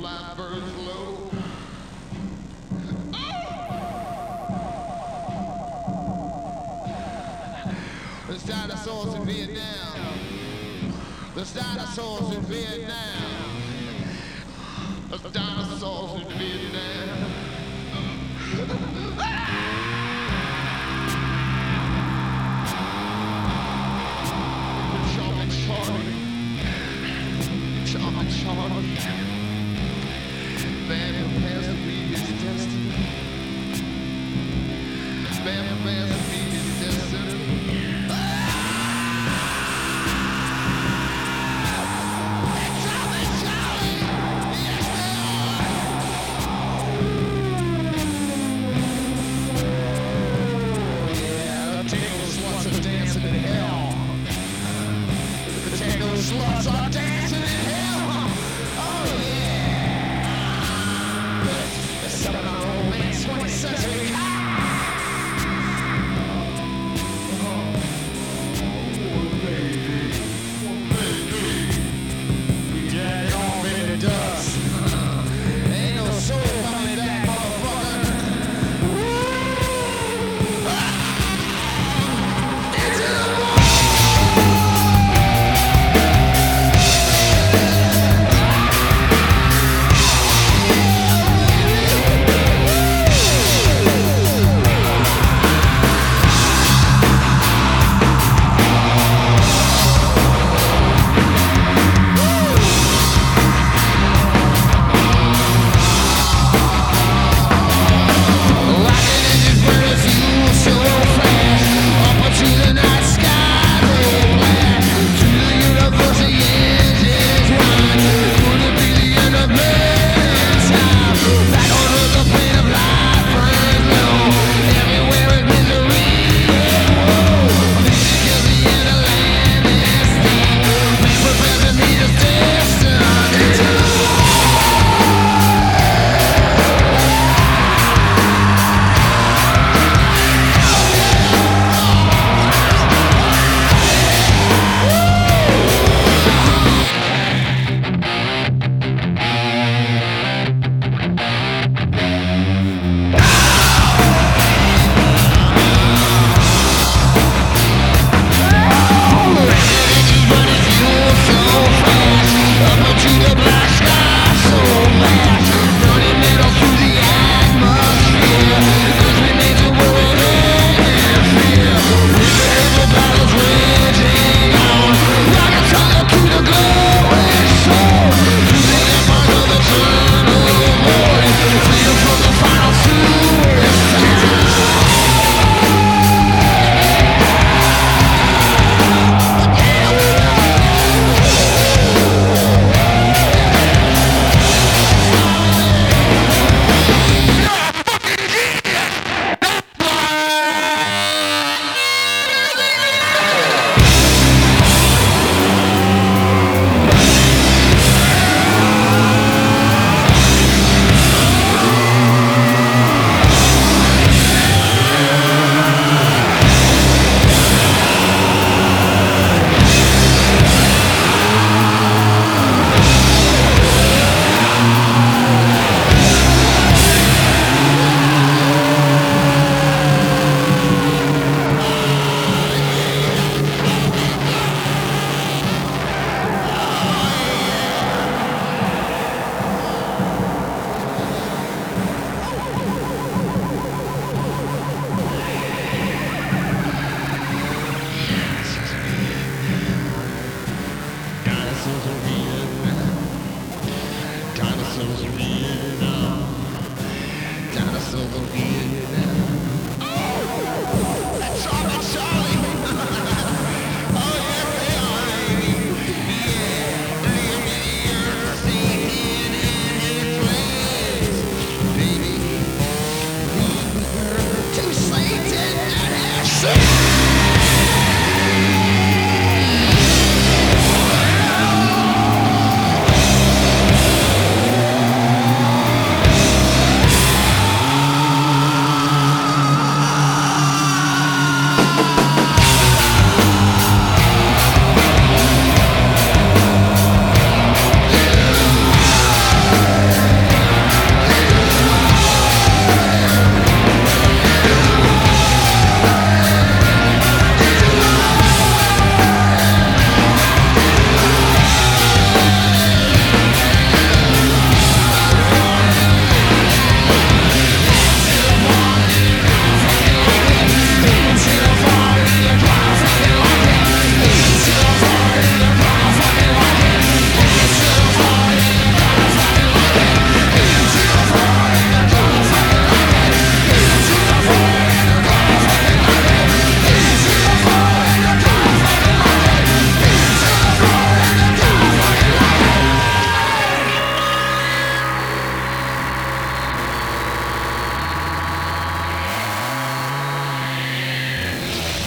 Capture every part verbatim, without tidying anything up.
life burns low. There's dinosaurs in Vietnam. There's dinosaurs in Vietnam. There's dinosaurs in Vietnam. Charlie, Charlie. Charlie, Charlie. Man prepares to meet his destiny. Man prepares to meet his destiny. Sluts are dancing in hell. Oh yeah. There's some of my romance twenty century. Oh baby, oh baby, we drag off in the dust. Ain't no soul coming back, motherfucker. Into the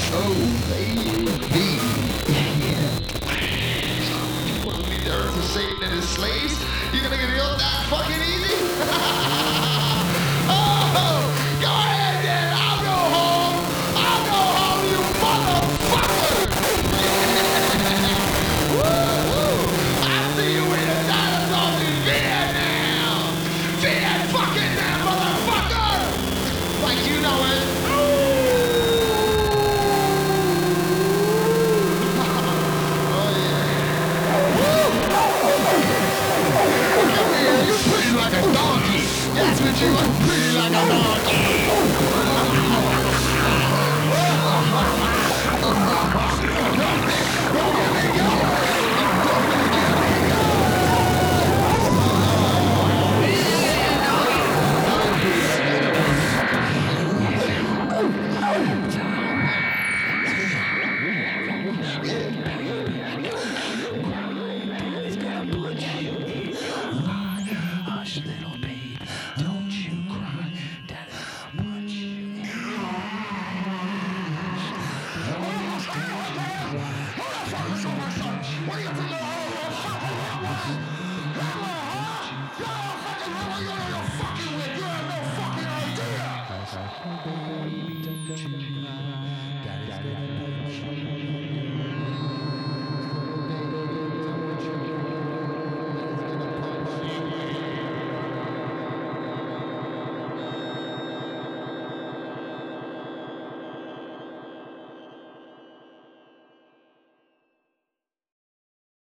Oh, baby. Yeah. You want to leave the earth of Satan and his slaves? You're gonna get healed that fucking easy?